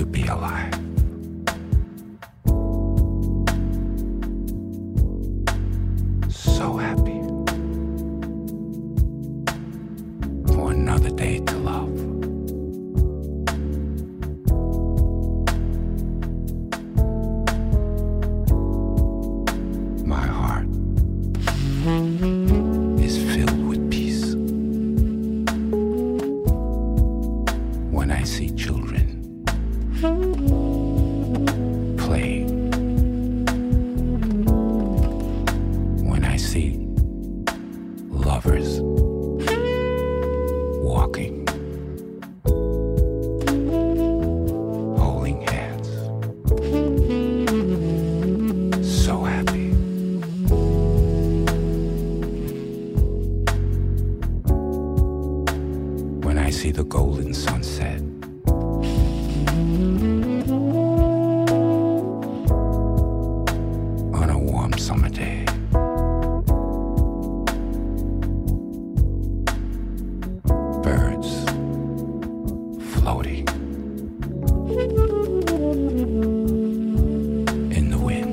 be alive. So happy for another day to love. My heart is filled with peace when I see children playing, when I see lovers walking, holding hands. So happy. When I see the golden sunset on a warm summer day. Birds floating in the wind.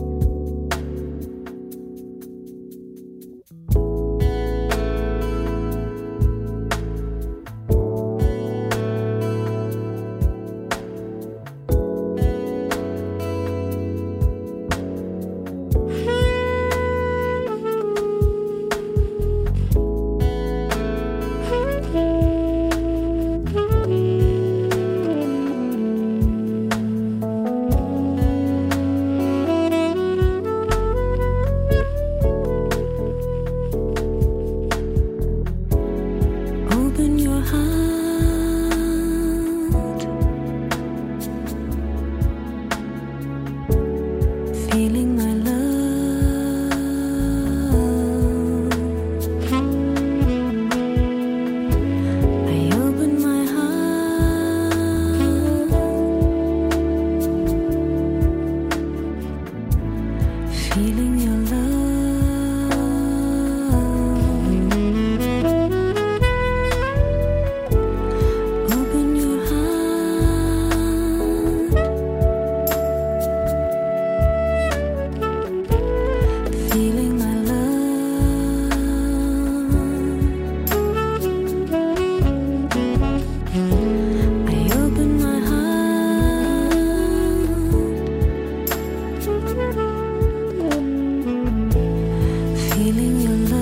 Open your heart, feeling my love. I open my heart, feeling your love. Open your heart, feeling my love. I open my heart, feeling your love.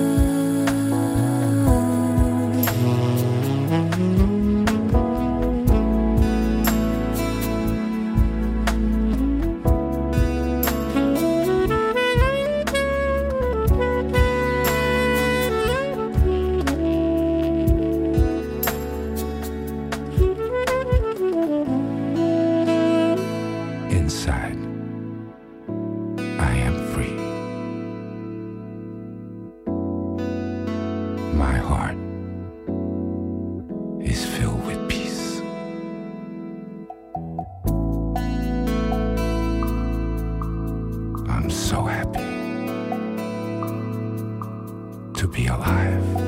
Inside, I am free. My heart is filled with peace. I'm so happy to be alive.